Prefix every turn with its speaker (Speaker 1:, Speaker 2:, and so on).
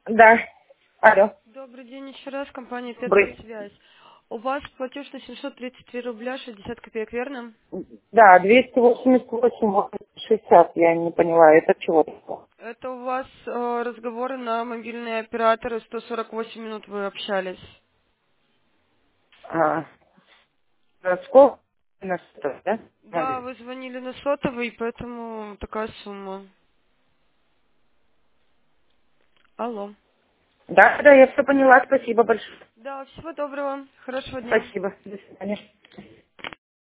Speaker 1: Да. Алло.
Speaker 2: Добрый день еще раз, компания «Петровая
Speaker 1: Добрый.
Speaker 2: связь». У вас платеж на 733 рубля 60 копеек, верно?
Speaker 1: Да, 288,60, я не поняла, это чего такое?
Speaker 2: Это у вас разговоры на мобильные операторы, 148 минут вы общались.
Speaker 1: А, сколько? На что, да?
Speaker 2: Да,
Speaker 1: Смотри.
Speaker 2: вы звонили на сотовый, поэтому такая сумма. Алло.
Speaker 1: Да, да, я все поняла, спасибо большое.
Speaker 2: Да, всего доброго, хорошего дня.
Speaker 1: Спасибо, до свидания.